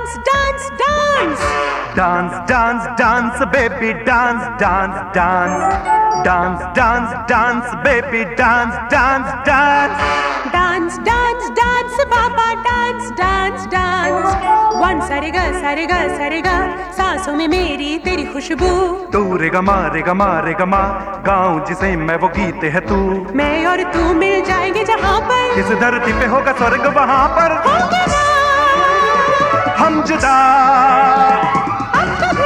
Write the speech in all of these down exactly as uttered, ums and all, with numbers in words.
dance, dance, dance. Dance, dance, dance, baby, dance, dance, dance. Dance, dance, dance, baby, dance, dance, dance. Dance, dance, dance, Baba, dance, dance, dance. One sarega, sarega, sarega, सांसों में मेरी तेरी खुशबू. तू रे गमा रे गमा रे गमा, गाऊं जिसे मैं वो गीत है तू. मैं और तू मिल जाएंगे जहाँ पर, इस धरती पे होगा स्वर्ग वहाँ पर. होंगे ना हम जुदा अब कभी.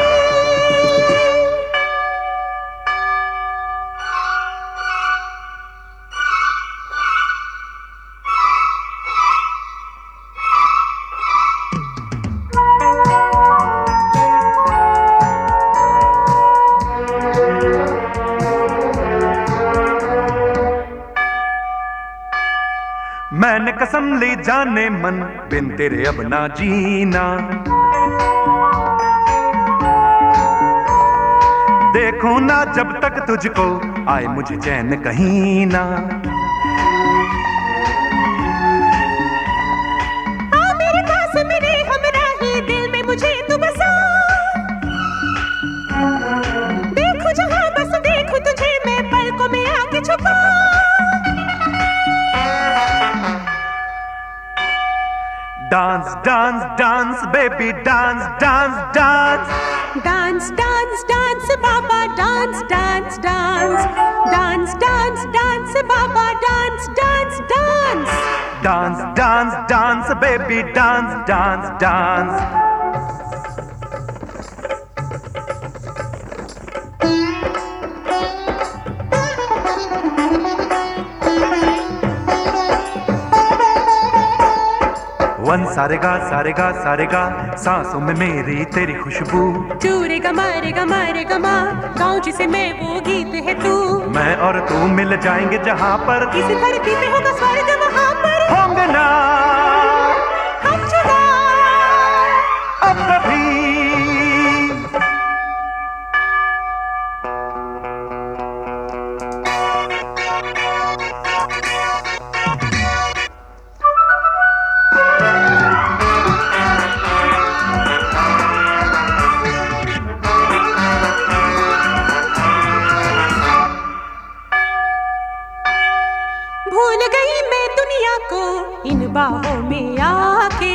मैंने कसम ली जाने मन, बिन तेरे अब ना जीना. देखूं ना जब तक तुझको, आए मुझे चैन कहीं ना. आ मेरे पास मेरे हमराही, दिल में मुझे तू बसा. देखूं जहाँ बस देखूं तुझे मैं, पलकों में आके छुपा. Dance, dance, dance, baby, dance, dance, dance. Dance, dance, dance, Baba, dance, dance, dance. Dance, dance, dance, Baba, dance, dance, dance. Dance, dance, dance, baby, dance, dance, dance. One सारेगा सारेगा सारेगा, सांसों में मेरी तेरी खुशबू. चूरे गा मारे गा मारे गा माँ, गाँव जिसे मैं वो गीत है तू. मैं और तू मिल जाएंगे जहाँ पर, किसी धरती पे होगा स्वर्ग वहाँ पर. होंगे ना हम जुदा अब कभी. भूल गई मैं दुनिया को इन बाहों में आके.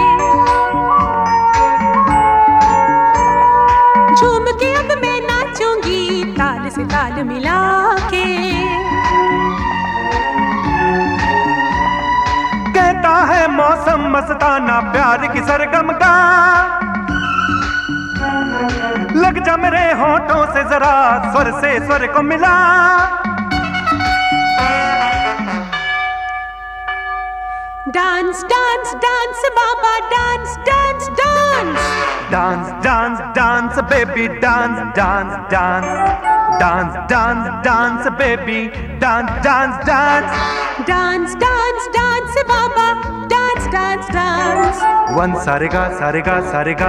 झूम के अब मैं नाचूंगी ताल से ताल मिला के. कहता है मौसम मस्ताना, प्यार की सरगम का. लग जा मेरे होठों से जरा, स्वर से स्वर को मिला. Dance, dance, dance, Baba, dance, dance, dance. Dance, dance, dance, baby, dance, dance, dance. Dance, dance, dance, baby, dance, dance, dance. Dance, dance, dance, Baba, dance, dance, dance. One sarega, sarega, sarega.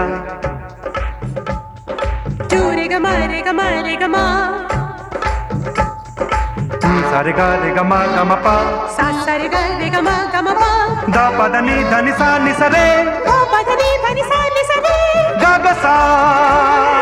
Two re ga ma re ga ma re ga ma. Sarega re ga ma ga ma pa. Sa sa re ga re ga ma ga ma pa. Da pa da ni da ni sa ni sa re. Da pa da ni da ni sa ni sa re. Ga ga sa.